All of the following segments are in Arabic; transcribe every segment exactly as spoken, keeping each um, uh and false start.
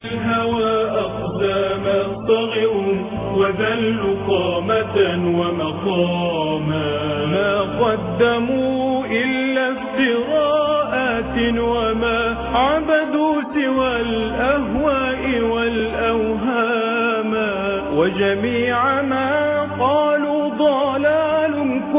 الهوى أقدام الطغر وذل قامة ومقاما، ما قدموا إلا افتراءات وما عبدوا سوى الأهواء والأوهام، وجميع ما قالوا ضلال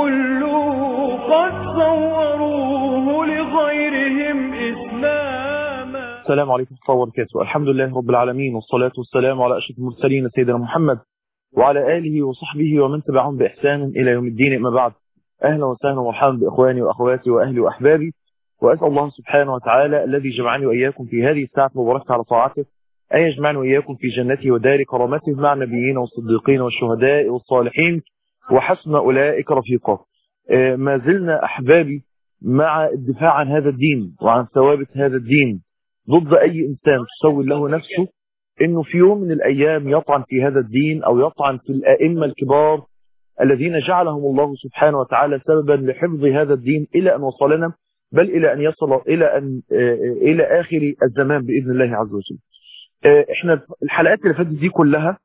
كله قد صوروه لغيرهم إسلاما. السلام عليكم ورحمة الله وبركاته. الحمد لله رب العالمين، والصلاة والسلام على أشرف المرسلين سيدنا محمد وعلى آله وصحبه ومن تبعهم بإحسان إلى يوم الدين. أما بعد، أهلا وسهلا ومرحبا بإخواني وأخواتي وأهلي وأحبابي، وأسأل الله سبحانه وتعالى الذي جمعني وإياكم في هذه الساعة المباركة على طاعته أن يجمعني وإياكم في جنته ودار كرامته مع النبيين والصديقين والشهداء والصالحين وحسن أولئك رفيقا. ما زلنا أحبابي مع الدفاع عن هذا الدين وعن ثوابت هذا الدين ضد أي إنسان تسول له نفسه إنه في يوم من الأيام يطعن في هذا الدين أو يطعن في الأئمة الكبار الذين جعلهم الله سبحانه وتعالى سببا لحفظ هذا الدين إلى أن وصلنا، بل إلى أن يصل إلى أن إلى آخر الزمان بإذن الله عز وجل. إحنا الحلقات اللي فاتت دي كلها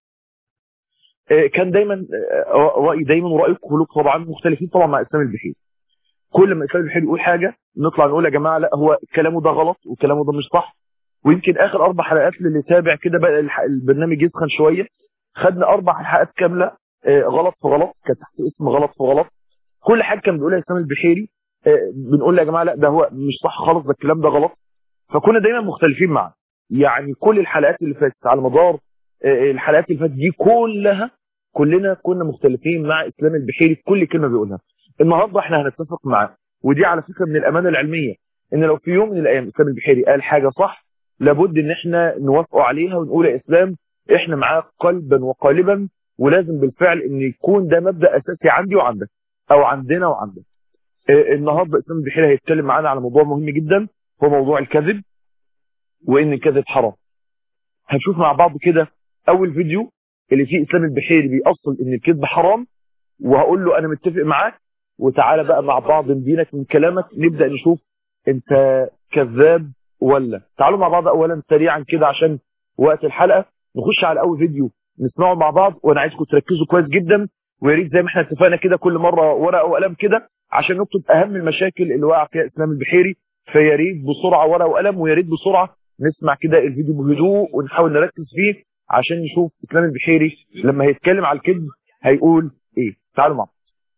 كان دايما رأيي دايما ورأيكم كلكم طبعا مختلفين طبعا مع إسلام البحيري. كل ما إسلام البحيري يقول حاجة نطلع نقول يا جماعة لا، هو كلامه ده غلط وكلامه ده مش صح. ويمكن آخر أربع حلقات للي تابع كده بقى البرنامج يسخن شوية، خدنا أربع حلقات كاملة غلط في غلط، كانت تحت اسم غلط في غلط. كل حاجة كان بيقولها إسلام البحيري بنقول يا جماعة لا، ده هو مش صح خالص، ده الكلام ده غلط. فكنا دايما مختلفين معه. يعني كل الحلقات اللي فاتت على مدار الحلقات اللي فاتت دي كلها كلنا كنا مختلفين مع إسلام البحيري في كل كلمة بيقولها. النهارده احنا هنتفق معاه، ودي على فكرة من الأمانة العلمية ان لو في يوم من الأيام إسلام البحيري قال حاجة صح لابد ان احنا نوافقه عليها ونقول يا إسلام احنا معاه قلبا وقالبا، ولازم بالفعل ان يكون ده مبدأ أساسي عندي وعندك او عندنا وعندك. اه النهارده إسلام البحيري هيتكلم معانا على موضوع مهم جدا، هو موضوع الكذب وان الكذب حرام. هنشوف مع بعض كده اول فيديو اللي فيه إسلام البحيري بيأصل ان الكذب حرام، وهقول له انا متفق معاك، وتعالى بقى مع بعض ندينك من كلامك نبدأ نشوف انت كذاب ولا. تعالوا مع بعض اولا سريعا كده عشان وقت الحلقة نخش على اول فيديو نسمعه مع بعض، وانا عايزكم تركزوا كويس جدا، ويا ريت زي ما احنا اتفقنا كده كل مرة ورقة وقلم كده عشان نكتب اهم المشاكل اللي وقع فيها إسلام البحيري. فيا ريت بسرعة ورقة وقلم، ويا ريت بسرعة نسمع كده الفيديو بهدوء ونحاول نركز فيه عشان نشوف إسلام البحيري لما هيتكلم على الكذب هيقول ايه. تعالوا مع بعض.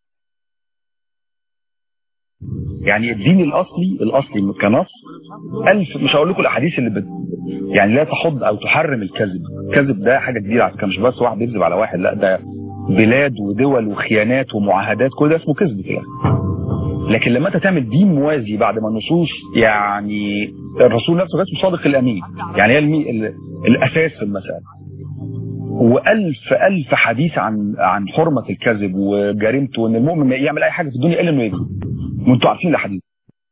يعني الدين الاصلي الاصلي كنص الف، مش هقول لكم الاحاديث اللي بت... يعني لا تحض او تحرم الكذب. الكذب ده حاجه كبيره على فكره، مش بس واحد بيكذب على واحد، لا ده بلاد ودول وخيانات ومعاهدات، كل ده اسمه كذب في الاخر. لكن لما انت تعمل دين موازي بعد ما النصوص، يعني الرسول نفسه اسمه صادق الامين، يعني هي المي... ال... الاساس في المسألة، والف الف حديث عن عن حرمه الكذب وجريمته، وان المؤمن يعمل اي حاجه في الدنيا الا انه يكذب. وانتوا عارفين الاحاديث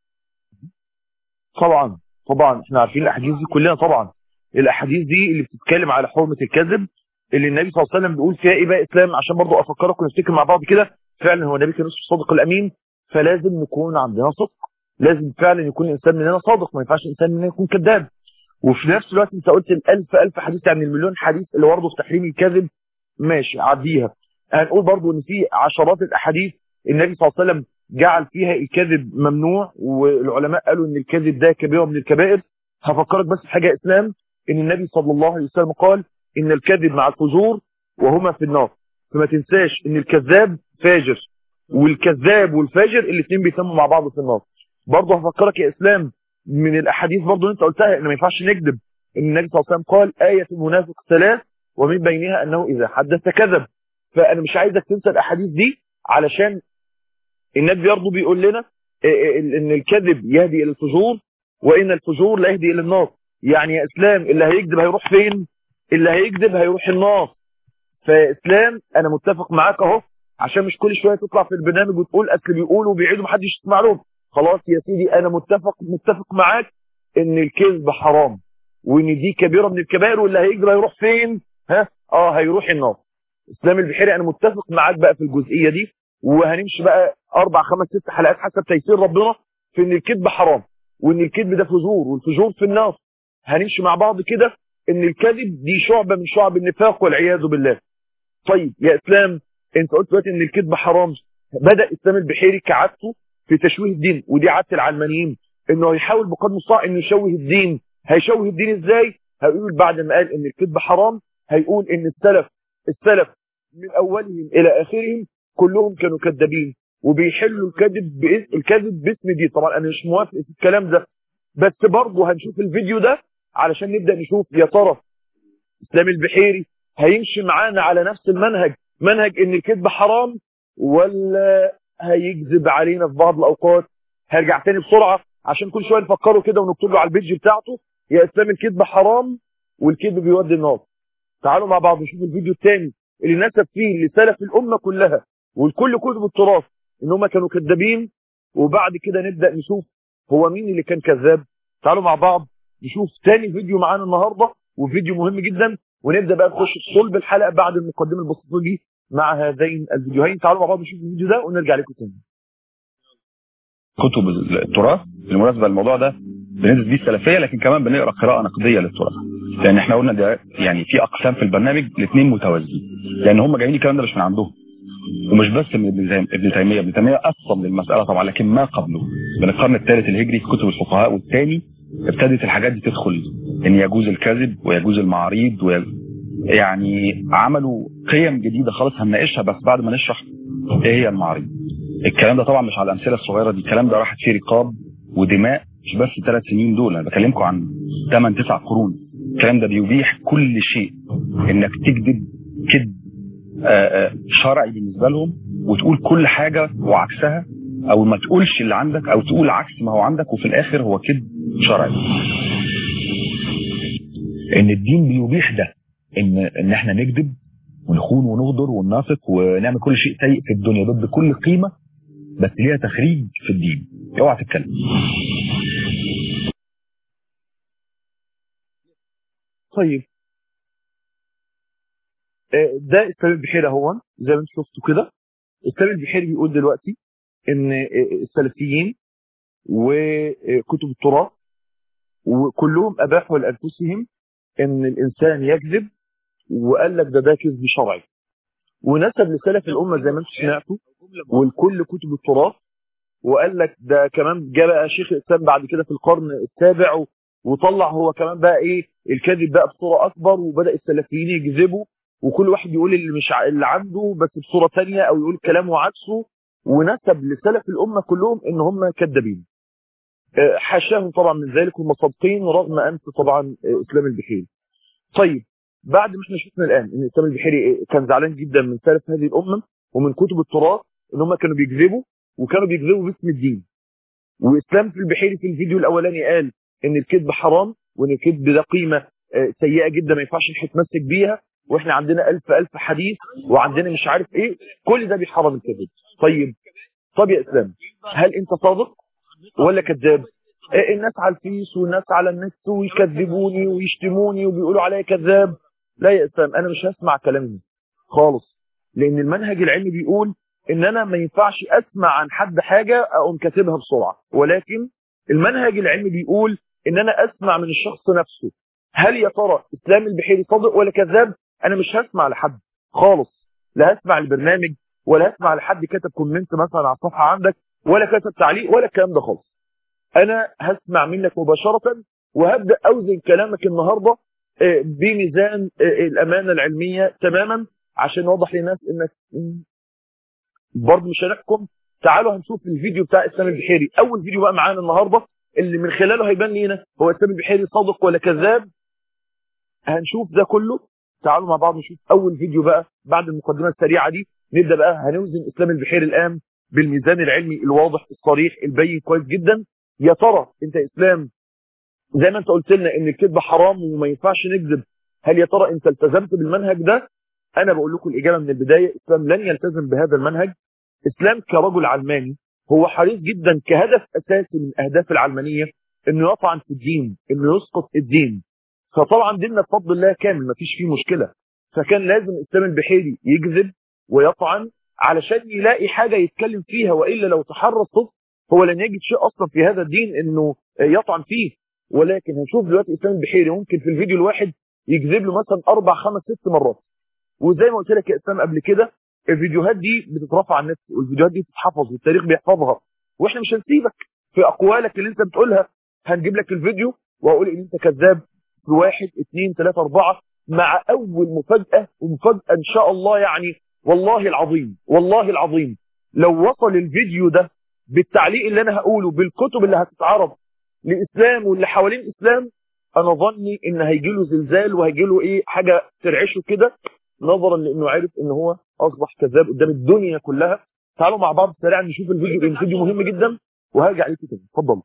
طبعا طبعا احنا عارفين الاحاديث دي كلنا طبعا. الاحاديث دي اللي بتتكلم على حرمه الكذب، اللي النبي صلى الله عليه وسلم بيقول فيها ايه بقى اسلام، عشان برضو افكركم نفتكر مع بعض كده. فعلا هو النبي كان اسمه الصادق الامين، فلازم نكون عندنا صدق، لازم فعلا يكون الانسان مننا صادق، ما ينفعش الانسان مننا يكون كذاب. وفي نفس الوقت انت قلت الالف الف حديث، يعني المليون حديث اللي برضه في تحريم الكذب، ماشي عديها. هنقول برضه ان في عشرات الاحاديث النبي صلى الله عليه وسلم جعل فيها الكذب ممنوع، والعلماء قالوا ان الكذب ده كبيره من الكبائر. هفكرك بس بحاجه اسلام، ان النبي صلى الله عليه وسلم قال ان الكذب مع الفجور وهما في النار، فما تنساش ان الكذاب فاجر، والكذاب والفاجر الاثنين بيتموا مع بعض في النار. برضه هفكرك يا اسلام من الاحاديث برضه اللي انت قلتها ان ما ينفعش نكذب، ان النبي صلى الله عليه وسلم قال آية المنافق ثلاث ومن بينها انه اذا حدث كذب. فانا مش عايزك تنسى الاحاديث دي، علشان النبي برضه بيقول لنا ان الكذب يهدي الى الفجور وان الفجور لا يهدي الى النار. يعني يا اسلام اللي هيكذب هيروح فين؟ اللي هيكذب هيروح النار. فاسلام انا متفق معاك اهو، عشان مش كل شويه تطلع في البرنامج وتقول اصل بيقولوا وبيعيدوا محدش يسمع لهم. خلاص يا سيدي انا متفق متفق معاك ان الكذب حرام، وان دي كبيره من الكبائر، واللي هيكذب هيروح فين؟ ها اه هيروح النار. اسلام البحيري انا متفق معاك بقى في الجزئيه دي، وهنمشي بقى اربع خمس ست حلقات حسب تيسير ربنا في ان الكذب حرام، وان الكذب ده فجور والفجور في النار. هنمشي مع بعض كده ان الكذب دي شعبة من شعب النفاق والعياذ بالله. طيب يا اسلام انت قلت دلوقتي ان الكذب حرام. بدأ اسلام البحيري كعادته في تشويه الدين، ودي عادة العلمانيين انه يحاول بقدر المستطاع انه يشوه الدين. هيشوه الدين ازاي؟ هيقول بعد ما قال ان الكذب حرام هيقول ان السلف السلف من اولهم الى اخرهم كلهم كانوا كذابين وبيحلوا الكذب باسم الكذب باسم دي. طبعا انا مش موافق في الكلام ده، بس برضه هنشوف الفيديو ده علشان نبدا نشوف يا ترى اسلام البحيري هيمشي معانا على نفس المنهج، منهج ان الكذب حرام، ولا هيكذب علينا في بعض الاوقات. هرجع تاني بسرعه عشان كل شويه نفكره كده ونكتب له على البيج بتاعته يا اسلام الكذب حرام والكذب بيودي النار. تعالوا مع بعض نشوف الفيديو الثاني اللي نسب فيه لسلف الامه كلها والكل كتب التراث ان هم كانوا كذابين، وبعد كده نبدا نشوف هو مين اللي كان كذاب. تعالوا مع بعض نشوف ثاني فيديو معانا النهارده، وفيديو مهم جدا، ونبدا بقى نخش في صلب الحلقه بعد المقدمه البسيطه دي مع هذين الفيديوهين. تعالوا مع بعض نشوف الفيديو ده ونرجع لكم تاني. كتب التراث بالمناسبه الموضوع ده بندرس بيه السلفيه، لكن كمان بنقرا قراءه نقديه للتراث، لان احنا قلنا ده يعني في اقسام في البرنامج الاثنين متوازيين، لان هم جايين الكلام ده مش من عندهم، ومش بس من ابن تيميه. ابن تيميه اصلا للمساله طبعا، لكن ما قبله من القرن الثالث الهجري في كتب الفقهاء، والثاني ابتدت الحاجات دي تدخل ان يجوز الكذب ويجوز المعاريض ويجوز، يعني عملوا قيم جديده خالص هنناقشها بس بعد ما نشرح ايه هي المعاريض. الكلام ده طبعا مش على الامثله الصغيره دي، الكلام ده راحت فيه رقاب ودماء مش بس ثلاث سنين دول، انا بكلمكم عن ثمان تسع قرون. الكلام ده بيبيح كل شيء، انك تكذب كذب شرعي بالنسبه لهم وتقول كل حاجه وعكسها، او ما تقولش اللي عندك او تقول عكس ما هو عندك، وفي الاخر هو كذب شرعي. ان الدين بيبيح ده، ان ان احنا نكذب ونخون ونغدر وننافق ونعمل كل شيء سيء في الدنيا ضد كل قيمه، بس ليها تخريج في الدين. اوعى تتكلم. طيب ده اسلام البحيري اهو زي ما انتم شفتوا كده. اسلام البحيري بيقول دلوقتي ان السلفيين وكتب التراث وكلهم اباحوا لانفسهم ان الانسان يكذب، وقال لك ده ده كذب شرعي، ونسب لسلف الامه زي ما انتم سمعتوا والكل كتب التراث، وقال لك ده كمان جاء بقى شيخ الاسلام بعد كده في القرن السابع وطلع هو كمان بقى ايه الكذب بقى بصوره اكبر، وبدا السلفيين يكذبوا وكل واحد يقول اللي مش اللي عنده بس بصوره ثانيه او يقول كلام وعكسه، ونسب لسلف الامه كلهم ان هم كذابين. حاشاهم طبعا من ذلك هم صادقين رغم انف طبعا اسلام البحيري. طيب بعد ما احنا شفنا الان ان اسلام البحيري كان زعلان جدا من سلف هذه الامه ومن كتب التراث ان هم كانوا بيكذبوا وكانوا بيكذبوا باسم الدين، واسلام في البحيري في الفيديو الاولاني قال ان الكذب حرام وان الكذب ده قيمه سيئه جدا ما ينفعش نتمسك بيها، واحنا عندنا الف الف حديث وعندنا مش عارف ايه، كل ده بيحرم الكذب. طيب طب يا اسلام هل انت صادق ولا كذاب؟ الناس على الفيس والناس على النت ويكذبوني ويشتموني وبيقولوا عليا كذاب. لا يا اسلام انا مش هسمع كلامهم خالص، لان المنهج العلمي بيقول ان انا ما ينفعش اسمع عن حد حاجه اقوم كاتبها بسرعه، ولكن المنهج العلمي بيقول ان انا اسمع من الشخص نفسه. هل يا ترى اسلام البحيري صادق ولا كذاب؟ انا مش هسمع لحد خالص، لا هسمع البرنامج ولا هسمع لحد كتب كومنت مثلا على الصفحه عندك ولا كتب تعليق ولا الكلام ده خالص. انا هسمع منك مباشره وهبدا اوزن كلامك النهارده بميزان الامانه العلميه تماما عشان نوضح للناس انك برضه مش هنحكم. تعالوا هنشوف الفيديو بتاع اسلام البحيري، اول فيديو بقى معانا النهارده اللي من خلاله هيبان لينا هو اسلام البحيري صادق ولا كذاب. هنشوف ده كله. تعالوا مع بعض نشوف اول فيديو بقى بعد المقدمه السريعه دي. نبدا بقى هنوزن اسلام البحيري الان بالميزان العلمي الواضح الصريح البين كويس جدا. يا ترى انت اسلام زي ما انت قلت لنا ان الكذب حرام وما ينفعش نكذب، هل يا ترى انت التزمت بالمنهج ده؟ انا بقول لكم الاجابه من البدايه، اسلام لن يلتزم بهذا المنهج. اسلام كرجل علماني هو حريص جدا كهدف اساسي من اهداف العلمانيه انه يطعن في الدين، انه يسقط الدين. فطبعا ديننا بفضل الله كامل ما فيش فيه مشكله، فكان لازم اسلام البحيري يكذب ويطعن علشان يلاقي حاجه يتكلم فيها، والا لو تحرى الصدق هو لن يجد شيء اصلا في هذا الدين انه يطعن فيه. ولكن هنشوف دلوقتي اسلام البحيري ممكن في الفيديو الواحد يكذب له مثلا اربع خمس ست مرات. وزي ما قلت لك يا اسلام قبل كده، الفيديوهات دي بتترفع على النت، والفيديوهات دي بتتحفظ والتاريخ بيحفظها، واحنا مش هنسيبك في اقوالك اللي انت بتقولها. هنجيب لك الفيديو واقول ان انت كذاب في واحد اثنين ثلاثة اربعة، مع اول مفاجأة، ومفاجأة ان شاء الله يعني والله العظيم والله العظيم لو وصل الفيديو ده بالتعليق اللي انا هقوله بالكتب اللي هتتعرض لاسلام واللي حوالين اسلام، انا ظني ان هيجي له زلزال وهيجي له ايه حاجه ترعشه كده، نظرا لانه عارف ان هو اصبح كذاب قدام الدنيا كلها. تعالوا مع بعض سريعا نشوف الفيديو، لان الفيديو مهم جدا وهرجع عليكم تاني. اتفضل.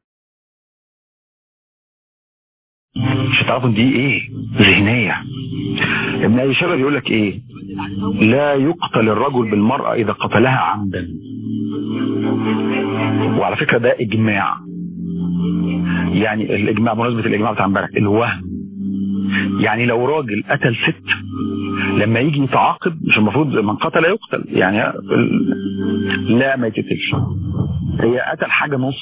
مش هتعرفوا دي ايه؟ ذهنيه. ابن ابي شيبه بيقول لك ايه؟ لا يقتل الرجل بالمراه اذا قتلها عمدا. وعلى فكره ده اجماع، يعني الاجماع بمناسبه الاجماع بتاع امبارح الوهم. يعني لو راجل قتل ست لما يجي يتعاقب مش المفروض من قتل يقتل، يعني لا ما يتقتلش، هي قتل حاجه نص.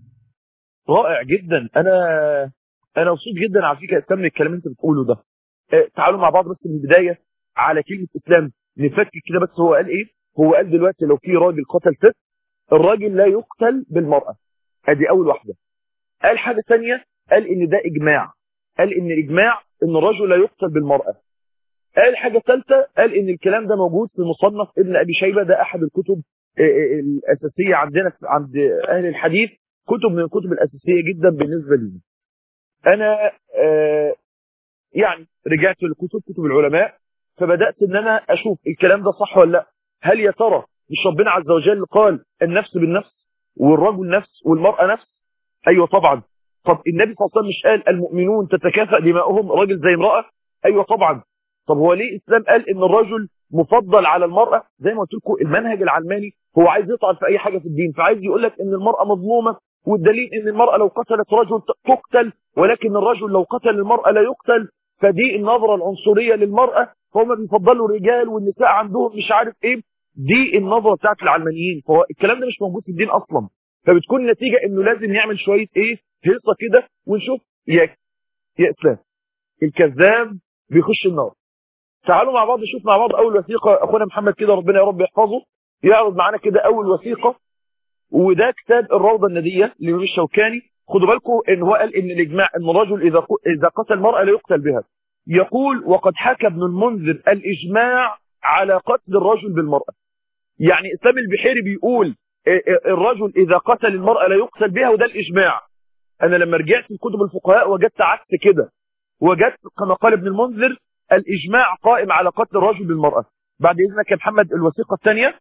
رائع جدا. انا انا مبسوط جدا على فكره استمر الكلام اللي انت بتقوله ده. اه تعالوا مع بعض بس من البدايه على كلمه اسلام نفكر كده. بس هو قال ايه؟ هو قال دلوقتي لو في راجل قتل ست، الراجل لا يقتل بالمراه. ادي اول واحده. قال حاجه ثانيه، قال ان ده اجماع، قال ان الاجماع ان الرجل لا يقتل بالمراه. قال حاجه ثالثه، قال ان الكلام ده موجود في مصنف ابن ابي شيبه، ده احد الكتب الاساسيه عندنا عند اهل الحديث، كتب من الكتب الاساسيه جدا بالنسبه لي. انا آه يعني رجعت لكتب كتب العلماء، فبدات ان انا اشوف الكلام ده صح ولا لا. هل يا ترى مش ربنا عز وجل قال النفس بالنفس والرجل نفس والمراه نفس؟ ايوه طبعا. طب النبي صلى الله عليه وسلم مش قال المؤمنون تتكافأ دماؤهم راجل زي امراه؟ ايوه طبعا. طب هو ليه الاسلام قال ان الرجل مفضل على المراه؟ زي ما قلت لكم المنهج العلماني هو عايز يطعن في اي حاجه في الدين، فعايز يقول لك ان المراه مظلومه، والدليل ان المراه لو قتلت رجل تقتل، ولكن الرجل لو قتل المراه لا يقتل، فدي النظره العنصريه للمراه، فهم بيفضلوا الرجال والنساء عندهم مش عارف ايه. دي النظره بتاعت العلمانيين، فهو الكلام ده مش موجود في الدين اصلا. فبتكون النتيجه انه لازم يعمل شويه ايه هيصه كده، ونشوف يا يا اسلام الكذاب بيخش النار. تعالوا مع بعض نشوف مع بعض اول وثيقه. اخونا محمد كده ربنا يا رب يحفظه يعرض معانا كده اول وثيقه، وده كتاب الروضه النديه للامام الشوكاني. خدوا بالكم ان هو قال ان الاجماع ان الرجل اذا اذا قتل المراه لا يقتل بها. يقول وقد حكى ابن المنذر الاجماع على قتل الرجل بالمراه. يعني اسلام البحيري بيقول الرجل اذا قتل المراه لا يقتل بها، وده الاجماع. انا لما رجعت في كتب الفقهاء وجدت عكس كده، وجدت كما قال ابن المنذر الاجماع قائم على قتل الرجل بالمراه. بعد اذنك يا محمد الوثيقه الثانيه.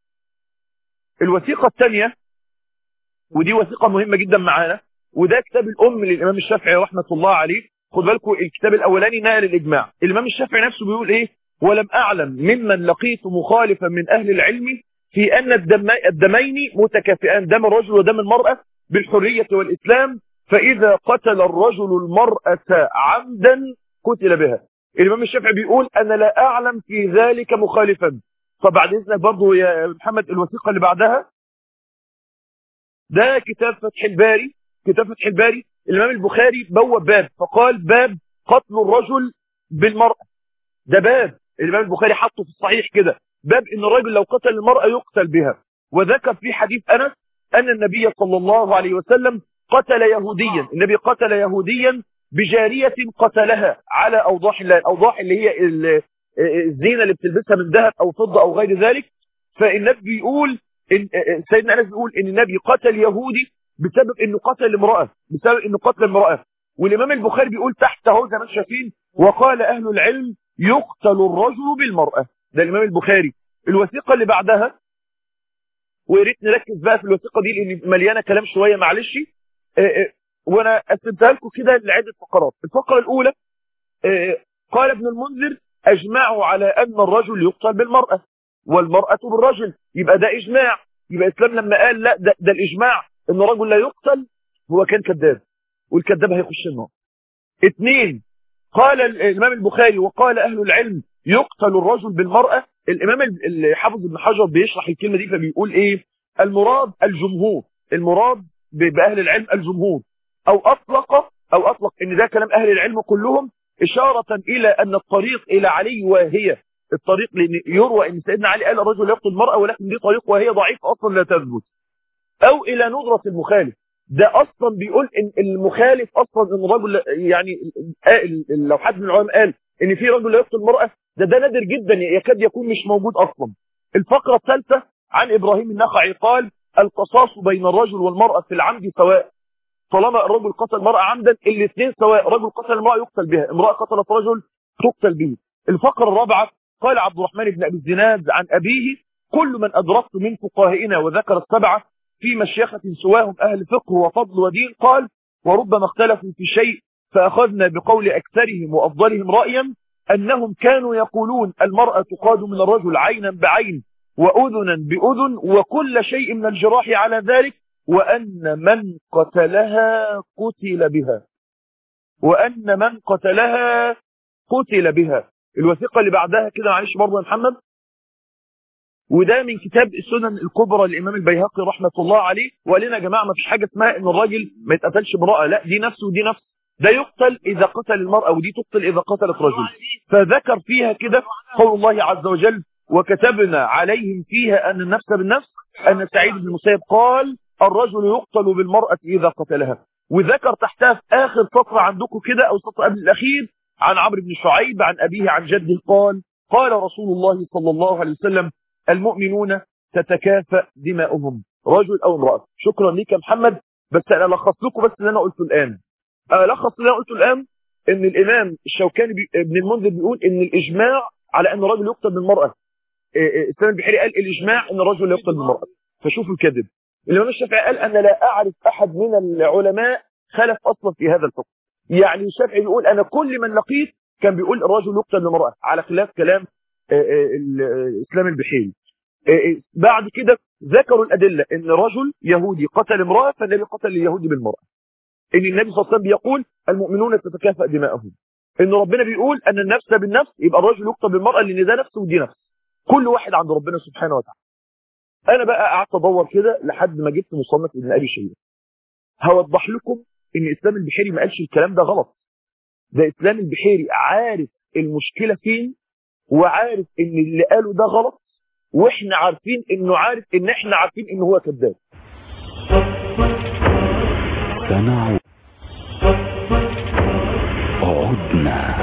الوثيقه الثانيه ودي وثيقه مهمه جدا معانا، وده كتاب الام للامام الشافعي رحمه الله عليه. خد بالكم الكتاب الاولاني نقل الاجماع، الامام الشافعي نفسه بيقول ايه؟ ولم اعلم ممن لقيت مخالفا من اهل العلم في ان الدمين متكافئان، دم الرجل ودم المراه بالحريه والاسلام، فاذا قتل الرجل المراه عمدا قتل بها. الامام الشافعي بيقول انا لا اعلم في ذلك مخالفا. فبعد اذنك برضه يا محمد الوثيقه اللي بعدها، ده كتاب فتح الباري. كتاب فتح الباري الامام البخاري بوب باب فقال باب قتل الرجل بالمراه. ده باب الامام البخاري حطه في الصحيح كده، باب ان الرجل لو قتل المراه يقتل بها. وذكر في حديث انس ان النبي صلى الله عليه وسلم قتل يهوديا، النبي قتل يهوديا بجاريه قتلها على اوضاح الله، الاوضاح اللي هي الزينه اللي بتلبسها من ذهب او فضه او غير ذلك. فالنبي بيقول إن سيدنا انس بيقول ان النبي قتل يهودي بسبب انه قتل امراه، بسبب انه قتل امراه. والامام البخاري بيقول تحت اهو زي ما انتم شايفين وقال اهل العلم يقتل الرجل بالمراه. ده الامام البخاري. الوثيقه اللي بعدها، ويا ريت نركز بقى في الوثيقه دي لان مليانه كلام شويه معلش، وانا قسمتها لكم كده لعده فقرات. الفقره الاولى قال ابن المنذر اجمعوا على ان الرجل يقتل بالمراه والمراه بالرجل، يبقى ده اجماع. يبقى الاسلام لما قال لا ده, ده الاجماع ان الرجل لا يقتل هو كان كذاب، والكذاب هيخش النار. اثنين قال الامام البخاري وقال اهل العلم يقتل الرجل بالمراه. الامام الحافظ ابن حجر بيشرح الكلمه دي فبيقول ايه؟ المراد الجمهور، المراد باهل العلم الجمهور، او اطلق او اطلق ان ده كلام اهل العلم كلهم إشارة إلى أن الطريق إلى علي واهية، الطريق لأن يروى أن سيدنا علي قال الرجل يقتل المرأة ولكن دي طريق وهي ضعيفة أصلا لا تثبت، أو إلى ندرة المخالف. ده أصلا بيقول إن المخالف أصلا إن الرجل يعني لو حد من العلماء قال إن في رجل يقتل المرأة ده ده نادر جدا يكاد يكون مش موجود أصلا. الفقرة الثالثة عن إبراهيم النخعي قال القصاص بين الرجل والمرأة في العمد سواء، طالما الرجل قتل المرأة عمدا الاثنين سواء، رجل قتل المرأة يقتل بها، امرأة قتلت رجل تقتل به. الفقرة الرابعة قال عبد الرحمن بن أبي الزناد عن أبيه كل من أدركت من فقهائنا وذكر السبعة في مشيخة سواهم أهل فقه وفضل ودين، قال وربما اختلفوا في شيء فأخذنا بقول أكثرهم وأفضلهم رأيا أنهم كانوا يقولون المرأة تقاد من الرجل عينا بعين وأذنا بأذن وكل شيء من الجراح على ذلك، وأن من قتلها قتل بها، وأن من قتلها قتل بها. الوثيقة اللي بعدها كده معلش برضه يا محمد، وده من كتاب السنن الكبرى للإمام البيهقي رحمة الله عليه، وقال لنا يا جماعة ما فيش حاجة اسمها إن الراجل ما يتقتلش امرأة، لا دي نفس ودي نفس، ده يقتل إذا قتل المرأة ودي تقتل إذا قتلت رجل. فذكر فيها كده قول الله عز وجل وكتبنا عليهم فيها أن النفس بالنفس، أن سعيد بن المسيب قال الرجل يقتل بالمرأة إذا قتلها. وذكر تحتها في آخر سطر عندكم كده أو سطر قبل الأخير عن عمرو بن شعيب عن أبيه عن جده قال قال رسول الله صلى الله عليه وسلم المؤمنون تتكافأ دماؤهم رجل أو امرأة. شكرا لك يا محمد، بس أنا ألخص لكم بس اللي أنا قلته الآن. ألخص اللي أنا قلته الآن إن الإمام الشوكاني بي... ابن المنذر بيقول إن الإجماع على أن الرجل يقتل بالمرأة، السلام البحيري قال الإجماع أن الرجل يقتل بالمرأة، فشوفوا الكذب. الإمام الشافعي قال أنا لا أعرف أحد من العلماء خلف أصلا في هذا الحكم. يعني الشافعي بيقول أنا كل من لقيت كان بيقول الرجل يقتل بالمرأة على خلاف كلام الإسلام البحيري. بعد كده ذكروا الأدلة إن رجل يهودي قتل امرأة فالنبي قتل اليهودي بالمرأة، إن النبي صلى الله عليه وسلم بيقول المؤمنون تتكافأ دماؤهم، إن ربنا بيقول أن النفس بالنفس يبقى الرجل يقتل بالمرأة لأن ده نفس ودي نفس، كل واحد عند ربنا سبحانه وتعالى. أنا بقى قعدت أدور كده لحد ما جبت مصنف ابن أبي شيبة. هوضح لكم إن إسلام البحيري ما قالش الكلام ده غلط، ده إسلام البحيري عارف المشكلة فين وعارف إن اللي قاله ده غلط، وإحنا عارفين إنه عارف إن إحنا عارفين إنه هو كذاب. سنعود عدنا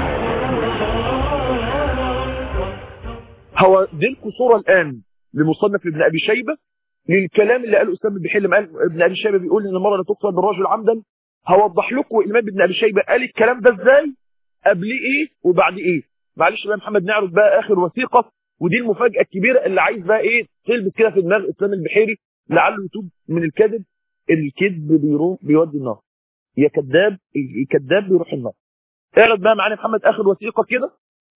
هوديلكم صورة الآن لمصنف ابن أبي شيبة للكلام اللي قاله أسامة البحيري لما قال ابن أبي شيبة بيقول إن المرأة لا تقتل بالرجل عمدا. هوضح لكم الإمام ابن أبي شيبة قال الكلام ده إزاي، قبل إيه وبعد إيه. معلش بقى محمد نعرض بقى آخر وثيقة، ودي المفاجأة الكبيرة اللي عايز بقى إيه تلبس كده في دماغ أسامة البحيري لعله يتوب من الكذب. الكذب بيروح بيودي النار، يا كذاب الكذاب بيروح النار. اعرض بقى معانا محمد آخر وثيقة كده.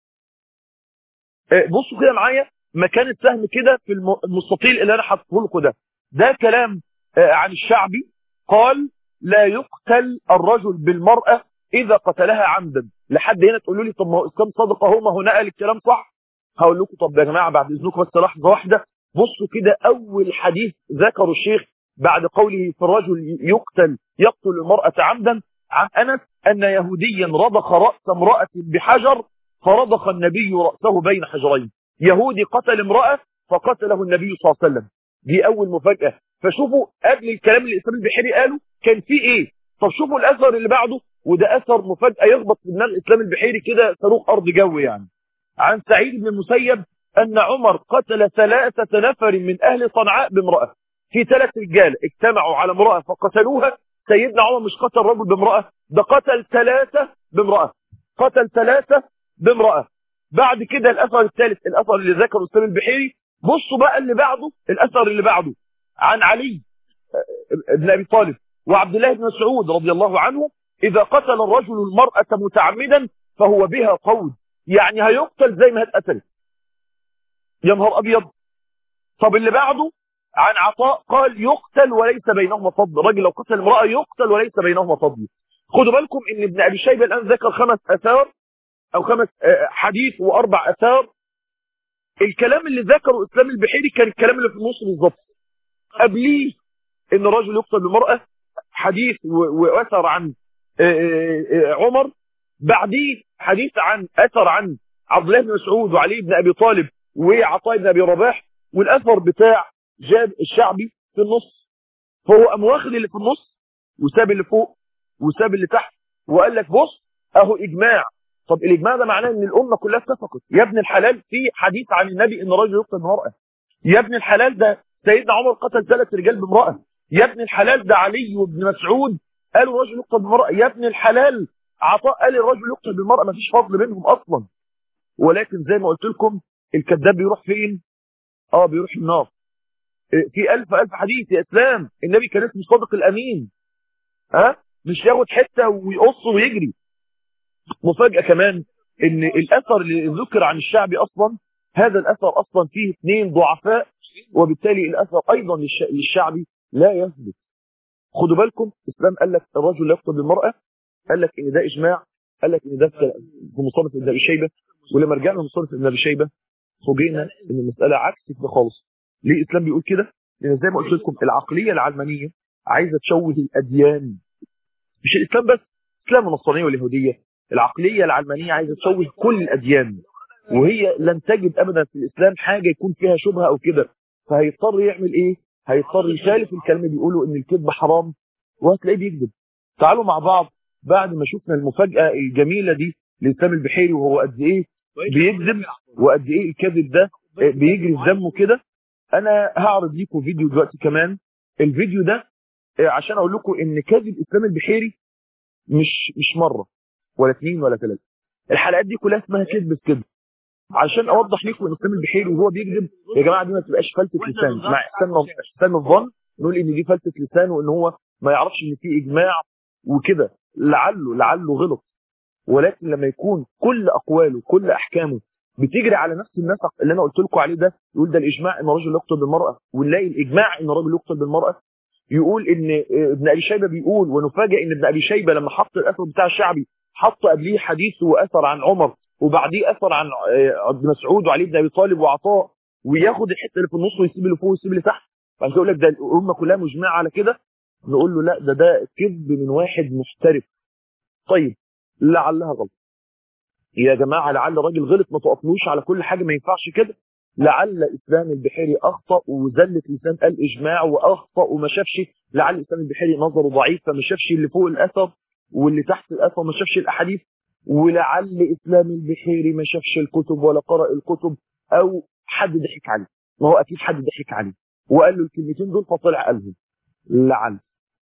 بصوا كده معايا مكان السهم كده في المستطيل اللي انا حاطه لكم ده، ده كلام عن الشعبي قال لا يقتل الرجل بالمرأة إذا قتلها عمدا. لحد هنا تقولوا لي طب ما هو اسلام صادق اهو، ما هو نقل الكلام صح. هقول لكم طب يا جماعه بعد اذنكم بس لحظه واحده، بصوا كده اول حديث ذكره الشيخ بعد قوله في الرجل يقتل يقتل المرأة عمدا عن انس ان يهوديا رضخ رأس امرأة بحجر فرضخ النبي رأسه بين حجرين. يهودي قتل امرأة فقتله النبي صلى الله عليه وسلم. دي أول مفاجأة. فشوفوا قبل الكلام اللي الإسلام البحيري قاله كان فيه إيه. طب شوفوا الأثر اللي بعده، وده أثر مفاجأة يخبط في دماغ الإسلام البحيري كده صاروخ أرض جو يعني. عن سعيد بن المسيب أن عمر قتل ثلاثة نفر من أهل صنعاء بامرأة. في ثلاث رجال اجتمعوا على امرأة فقتلوها. سيدنا عمر مش قتل رجل بامرأة، ده قتل ثلاثة بامرأة، قتل ثلاثة بامرأة. بعد كده الأثر الثالث الأثر اللي ذكره الإسلام البحيري. بصوا بقى اللي بعده، الأثر اللي بعده عن علي بن أبي طالب وعبد الله بن مسعود رضي الله عنه إذا قتل الرجل المرأة متعمدا فهو بها قول، يعني هيقتل زي ما هتقتلت. يا نهار أبيض. طب اللي بعده عن عطاء قال يقتل وليس بينهما فضل، راجل لو قتل امرأة يقتل وليس بينهما فضل. خدوا بالكم ان ابن أبي شيبة الآن ذكر خمس أثار أو خمس حديث وأربع أثار. الكلام اللي ذكره الإسلام البحيري كان الكلام اللي في النص بالظبط. قبليه ان الرجل يقتل بمرأة حديث وأثر عن عمر بعديه حديث عن اثر عن عبد الله بن مسعود وعلي بن ابي طالب وعطاء بن ابي رباح، والاثر بتاع جاب الشعبي في النص. فهو قام واخد اللي في النص وساب اللي فوق وساب اللي تحت وقال لك بص اهو اجماع. طب الاجماع ده معناه ان الامه كلها اتفقت. يا ابن الحلال في حديث عن النبي ان رجل يقتل بامراه. يا ابن الحلال ده سيدنا عمر قتل ثلاث رجال بامراه. يا ابن الحلال ده علي وابن مسعود قالوا الرجل يقتل بامراه. يا ابن الحلال عطاء قال الرجل يقتل بالمراه. ما فيش فضل بينهم اصلا. ولكن زي ما قلت لكم الكذاب بيروح فين؟ اه بيروح النار. في الف الف حديث يا اسلام النبي كان اسمه صادق الامين. ها أه؟ مش ياخد حته ويقص ويجري. مفاجاه كمان ان الاثر اللي ذكر عن الشعبي اصلا هذا الاثر اصلا فيه اثنين ضعفاء، وبالتالي الاثر ايضا للشعبي لا يثبت. خدوا بالكم الاسلام قال لك الرجل لا يقتل بالمراه، قال لك ان ده اجماع، قال لك ان ده في مصنف ابن ابي شيبه. ولما رجعنا لمصنف ابن ابي شيبه فوجئنا ان المساله عكس كده خالص. ليه الاسلام بيقول كده؟ لان زي ما قلت لكم العقليه العلمانيه عايزه تشوه الاديان. مش الاسلام بس، الاسلام والنصرانيه واليهوديه. العقليه العلمانيه عايزه تشوه كل الاديان، وهي لن تجد ابدا في الاسلام حاجه يكون فيها شبهه او كده. فهيضطر يعمل ايه؟ هيضطر يخالف الكلام اللي بيقولوا ان الكذب حرام وهتلاقيه بيكذب. تعالوا مع بعض بعد ما شفنا المفاجاه الجميله دي لإسلام البحيري وهو قد ايه بيكذب وقد ايه الكذب ده بيجري في دمه كده. انا هعرض لكم فيديو دلوقتي كمان. الفيديو ده عشان اقول لكم ان كذب اسلام البحيري مش مش مره ولا اثنين ولا ثلاثه. الحلقات دي كلها اسمها كذب في كذب، عشان اوضح لكم ان اسلام البحيري وهو بيكذب يا جماعه دي ما تبقاش فلتة لسان. مع احسان احسان الظن نقول ان دي فلتة لسان وان هو ما يعرفش ان في اجماع وكده، لعله لعله غلط. ولكن لما يكون كل اقواله كل احكامه بتجري على نفس النسق اللي انا قلت لكم عليه ده، يقول ده الاجماع ان الرجل يقتل بالمراه، ونلاقي الاجماع ان الرجل يقتل بالمراه. يقول ان ابن ابي شيبه بيقول، ونفاجئ ان ابن ابي شيبه لما حط الاثر بتاع الشعبي حط قبليه حديث واثر عن عمر وبعديه اثر عن ابن مسعود وعلي بن ابي طالب وعطاء، وياخد الحته اللي في النص ويسيب اللي فوق ويسيب اللي تحت. بعد كده يقول لك ده الامه كلها مجمعه على كده. نقول له لا، ده ده كذب من واحد محترف. طيب لعلها غلط يا جماعه، لعل راجل غلط، ما تقفلوش على كل حاجه، ما ينفعش كده. لعل اسلام البحيري اخطا وزلت لسان قال اجماع واخطا وما شافش. لعل اسلام البحيري نظره ضعيف فما شافش اللي فوق الاثر واللي تحت الاثر ما شافش الاحاديث. ولعل اسلام البحيري ما شافش الكتب ولا قرأ الكتب، او حد ضحك عليه. ما هو اكيد حد ضحك عليه وقال له الكلمتين دول فطلع قالهم. لعل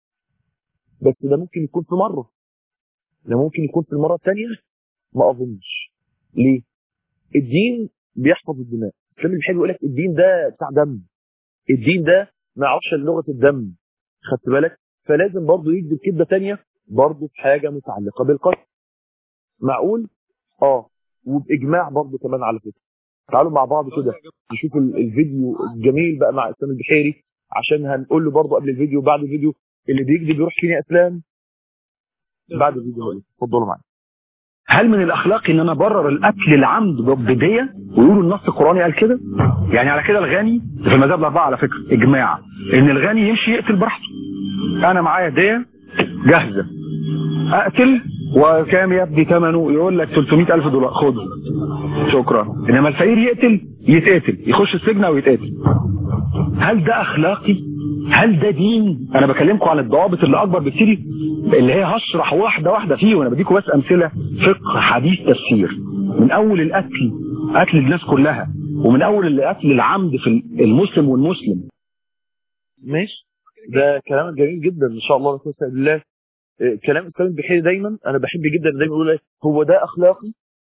بس ده ممكن يكون في مره، ده ممكن يكون في المره الثانيه ما اظنش. ليه؟ الدين بيحفظ الدماء. الاسلام البحيري بيقول لك الدين ده بتاع دم، الدين ده ما يعرفش لغه الدم. خدت بالك؟ فلازم برضه يكذب كذبه ثانيه برضه في حاجه متعلقه بالقتل. معقول؟ اه وباجماع برضه كمان على فكره. تعالوا مع بعض كده نشوف الفيديو الجميل بقى مع اسلام البحيري، عشان هنقول له برضه قبل الفيديو وبعد الفيديو اللي بيكذب يروح فين يا اسلام؟ بعد الفيديو. اتفضلوا معايا. هل من الاخلاق ان انا ابرر القتل العمد بديه ويقولوا النص القراني قال كده؟ يعني على كده الغني في المذاهب الاربعه على فكره اجماع ان الغني يمشي يقتل براحته. انا معايا ديه جاهزه اقتل وكام يا ابني ثمنه؟ يقول لك ثلاثمائة ألف دولار خده شكرا. انما الفقير يقتل يتقتل يخش السجن او يتقتل. هل ده اخلاقي؟ هل ده دين؟ انا بكلمكم عن الضوابط اللي اكبر بكتير اللي هي هشرح واحده واحده فيه، وانا بديكم بس امثله فقه حديث تفسير. من اول القتل قتل الناس كلها، ومن اول القتل العمد في المسلم والمسلم. ماشي، ده كلام جميل جدا ان شاء الله. بسم الله. كلام اسلام البحيري دايما انا بحب جدا دايما يقول لك هو ده اخلاقي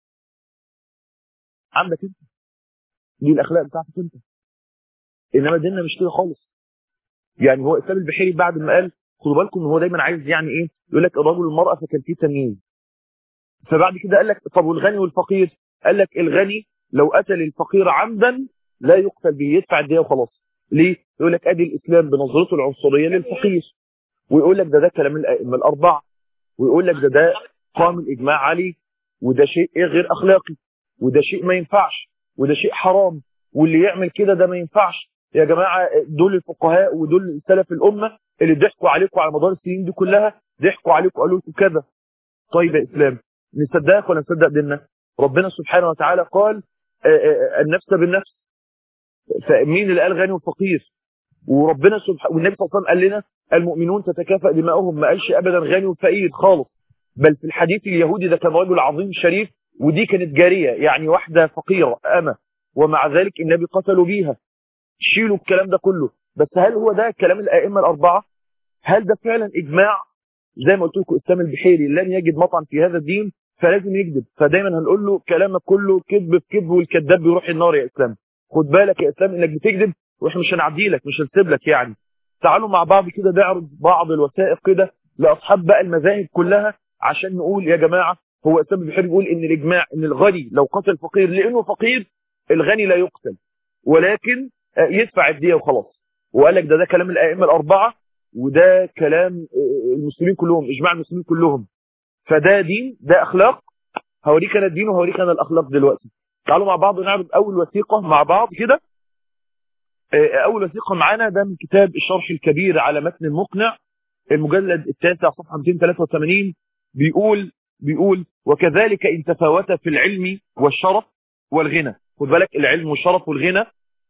عندك انت، دي الاخلاق بتاعتك انت، انما ديننا مش كده خالص. يعني هو اسلام البحيري بعد ما قال خدوا بالكم ان هو دايما عايز يعني ايه، يقول لك الرجل والمراه فكان فيه تمييز. فبعد كده قال لك طب والغني والفقير؟ قال لك الغني لو قتل الفقير عمدا لا يقتل به، يدفع الديه وخلاص. ليه؟ يقول لك ادي الاسلام بنظرته العنصريه للفقير، ويقول لك ده ده كلام الائمه الاربعه، ويقول لك ده ده قام الاجماع عليه، وده شيء ايه غير اخلاقي، وده شيء ما ينفعش، وده شيء حرام، واللي يعمل كده ده ما ينفعش. يا جماعه دول الفقهاء ودول سلف الامه اللي ضحكوا عليكم على مدار السنين دي كلها، ضحكوا عليكم قالوا لكم كذا. طيب يا اسلام نصدقك ولا نصدق ديننا؟ ربنا سبحانه وتعالى قال النفس بالنفس، فمين اللي قال غني وفقير؟ وربنا سبحانه والنبي صلى الله عليه وسلم قال لنا المؤمنون تتكافأ دماؤهم، ما قالش ابدا غني وفقير خالص، بل في الحديث اليهودي ده كان رجل عظيم شريف ودي كانت جاريه، يعني واحده فقيره امه، ومع ذلك النبي قتلوا بيها. شيلوا الكلام ده كله، بس هل هو ده كلام الائمه الاربعه؟ هل ده فعلا اجماع؟ زي ما قلت لكم اسلام البحيري لن يجد مطعم في هذا الدين فلازم يكذب، فدايما هنقول له كلامك كله كذب في كذب والكذاب بيروح النار يا اسلام. خد بالك يا اسلام انك بتكذب واحنا مش هنعدي لك، مش هنسيب لك يعني. تعالوا مع بعض كده نعرض بعض الوثائق كده لاصحاب بقى المذاهب كلها عشان نقول يا جماعه هو اسلام البحيري بيقول ان الاجماع ان الغني لو قتل فقير لانه فقير الغني لا يقتل ولكن يدفع الديه وخلاص. وقال لك ده ده كلام الائمه الاربعه وده كلام المسلمين كلهم، اجماع المسلمين كلهم. فده دين، ده اخلاق. هوريك انا الدين وهوريك انا الاخلاق دلوقتي. تعالوا مع بعض ونعرض اول وثيقه مع بعض كده. اول وثيقه معانا ده من كتاب الشرح الكبير على متن المقنع المجلد التاسع صفحه مئتين وثلاثة وثمانين. بيقول بيقول وكذلك ان تفاوت في العلم والشرف والغنى. خد بالك العلم والشرف والغنى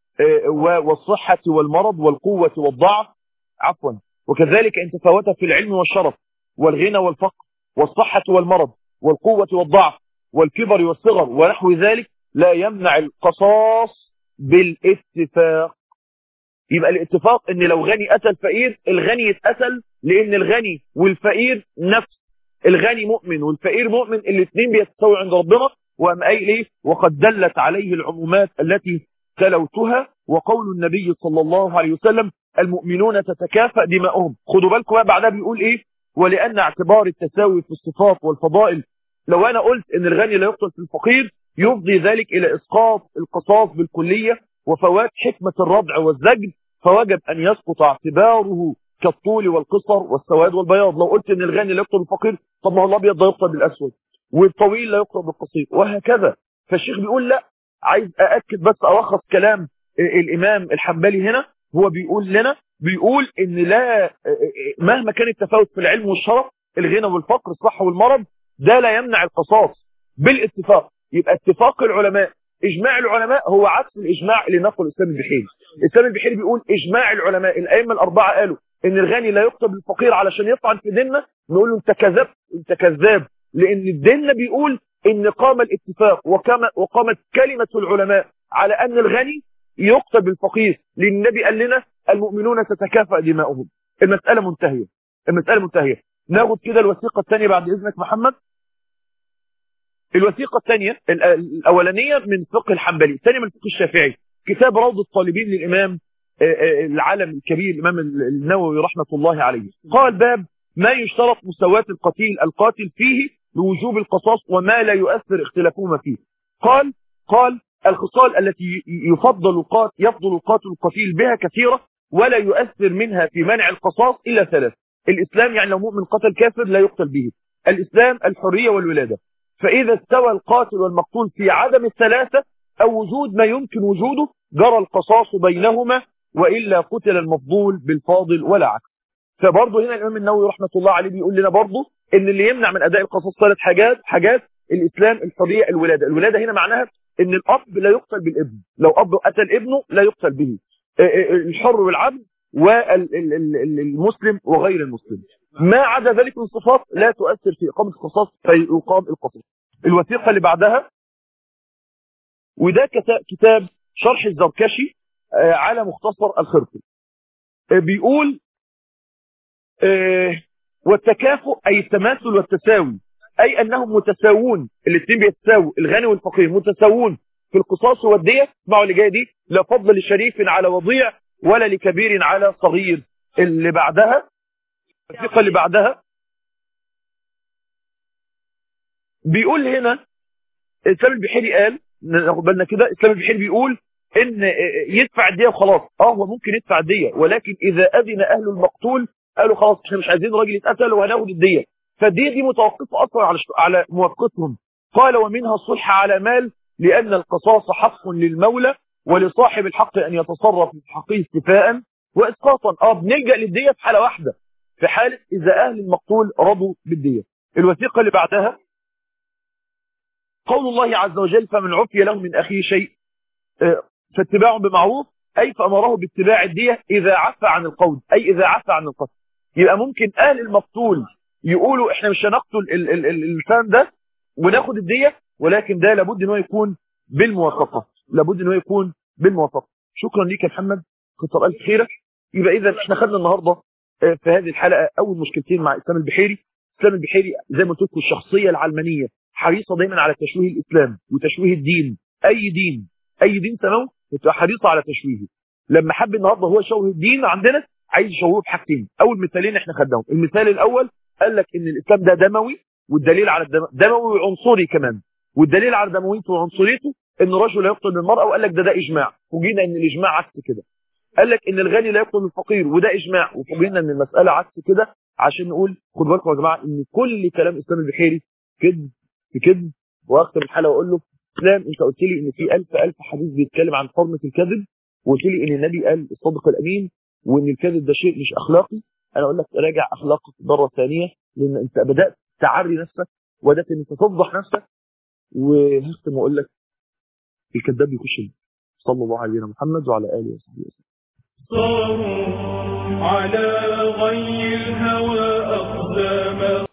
والصحه والمرض والقوه والضعف، عفوا وكذلك ان تفاوت في العلم والشرف والغنى والفقر والصحه والمرض والقوه والضعف والكبر والصغر ونحو ذلك لا يمنع القصاص بالاتفاق. يبقى الاتفاق ان لو غني قتل فقير الغني يتقتل، لان الغني والفقير نفس، الغني مؤمن والفقير مؤمن، الاثنين بيتساووا عند ربنا. وقام قايل ايه؟ وقد دلت عليه العمومات التي تلوتها وقول النبي صلى الله عليه وسلم المؤمنون تتكافأ دماؤهم. خدوا بالكم بقى بعدها بيقول ايه؟ ولان اعتبار التساوي في الصفات والفضائل، لو انا قلت ان الغني لا يقتل في الفقير يفضي ذلك الى اسقاط القصاص بالكليه وفوات حكمه الردع والزجر، فوجب ان يسقط اعتباره كالطول والقصر والسواد والبياض. لو قلت ان الغني لا يقتل الفقير، طب ما هو الابيض لا يقتل بالاسود والطويل لا يقتل بالقصير وهكذا. فالشيخ بيقول لا، عايز أأكد بس ألخص كلام الإمام الحنبلي هنا. هو بيقول لنا بيقول إن لا، مهما كان التفاوت في العلم والشرف، الغنى والفقر، الصحة والمرض، ده لا يمنع القصاص بالاتفاق. يبقى اتفاق العلماء، إجماع العلماء هو عكس الإجماع اللي نقل الإسلام البحيري. الإسلام البحيري بيقول إجماع العلماء، الأئمة الأربعة قالوا إن الغني لا يقتل بالفقير علشان يطعن في ديننا، نقول له أنت كذبت، أنت كذاب، لأن الدين بيقول إن قام الاتفاق وقامت كلمة العلماء على أن الغني يقتل بالفقير، لأن النبي قال لنا المؤمنون تتكافأ دماؤهم. المسألة منتهية، المسألة منتهية. ناخد كده الوثيقة الثانية بعد إذنك محمد. الوثيقة الثانية، الأولانية من فقه الحنبلي، الثانية من فقه الشافعي. كتاب روض الطالبين للإمام العالم الكبير الإمام النووي رحمة الله عليه. قال باب ما يشترط مساواة القتيل القاتل فيه لوجوب القصاص وما لا يؤثر اختلافهما فيه. قال قال الخصال التي يفضل القاتل يفضل القاتل القتيل بها كثيرة ولا يؤثر منها في منع القصاص إلا ثلاث. الإسلام، يعني لو مؤمن قتل كافر لا يقتل به. الإسلام، الحرية، والولادة. فإذا استوى القاتل والمقتول في عدم الثلاثة أو وجود ما يمكن وجوده جرى القصاص بينهما، وإلا قتل المفضول بالفاضل ولا عكس. فبرضه هنا الإمام النووي رحمة الله عليه بيقول لنا برضه إن اللي يمنع من أداء القصاص ثلاث حاجات حاجات الإسلام، الحرية، الولادة. الولادة هنا معناها إن الأب لا يقتل بالابن، لو أب قتل ابنه لا يقتل به. الحر والعبد والمسلم وغير المسلم. ما عدا ذلك من صفات لا تؤثر في إقامة القصاص فيقام القصاص. الوثيقة اللي بعدها، وده كتاب شرح الزركشي على مختصر الخرقي، بيقول والتكافؤ أي التماثل والتساوي، أي أنهم متساوون، الاثنين بيتساووا، الغني والفقير متساوون في القصاص والدية. اسمعوا اللي جايه دي، لا فضل لشريف على وضيع ولا لكبير على صغير. اللي بعدها الوثيقة اللي بعدها بيقول هنا الإسلام البحيري قال، ناخد بالنا كده، الإسلام البحيري بيقول إن يدفع الدية وخلاص. اه هو ممكن يدفع الدية، ولكن إذا أذن أهل المقتول قالوا خلاص احنا مش عايزين راجل يتقتل وهناخد الدية، فالدية دي متوقفة أصلا على على موافقتهم. قال ومنها الصلح على مال، لأن القصاص حق للمولى ولصاحب الحق أن يتصرف في حقه استفاء وإسقاطا. اه بنلجأ للدية في حالة واحدة، في حالة إذا أهل المقتول رضوا بالدية. الوثيقة اللي بعدها قول الله عز وجل فمن عفي له من أخيه شيء فاتباع بمعروف، أي فأمره باتباع الدية إذا عفى عن القول، أي إذا عفى عن القتل. يبقى ممكن أهل المقتول يقولوا إحنا مش هنقتل الإنسان ده وناخد الدية، ولكن ده لابد أنه يكون بالموافقة، لابد أنه يكون بالموافقة. شكرا ليك يا محمد، كتر ألف خيرك. يبقى إذا إحنا خدنا النهاردة في هذه الحلقة أول مشكلتين مع إسلام البحيري. إسلام البحيري زي ما قلت لكم الشخصية العلمانية حريصة دايما على تشويه الإسلام وتشويه الدين، أي دين أي دين سماوي بتبقى حريصة على تشويهه. لما حب النهارده هو يشوه الدين عندنا، عايز يشوهه بحاجتين. أول مثالين إحنا خدناهم، المثال الأول قال لك إن الإسلام ده دموي، والدليل على الدم... دموي وعنصري كمان، والدليل على دمويته وعنصريته إن الرجل لا يقتل المرأة، وقال لك ده ده إجماع، وجينا إن الإجماع عكس كده. قال لك إن الغني لا يقتل الفقير، وده إجماع، وفوجئنا إن المسألة عكس كده، عشان نقول خد بالكم يا جماعة إن كل كلام إسلام البحيري كذب في كذب. وأختم الحلقة وأقول له إسلام أنت قلت لي إن في ألف ألف حديث بيتكلم عن حرمة الكذب، وقلت لي إن النبي قال الصادق الأمين، وإن الكذب ده شيء مش أخلاقي. أنا أقول لك راجع أخلاقك مرة ثانية، لأن أنت بدأت تعري نفسك وبدأت إن أنت تفضح نفسك. وهختم وأقول لك الكذاب يخش لي. صلى الله على محمد وعلى آله وصحبه وسلم. صاروا على غي الهوى أقداما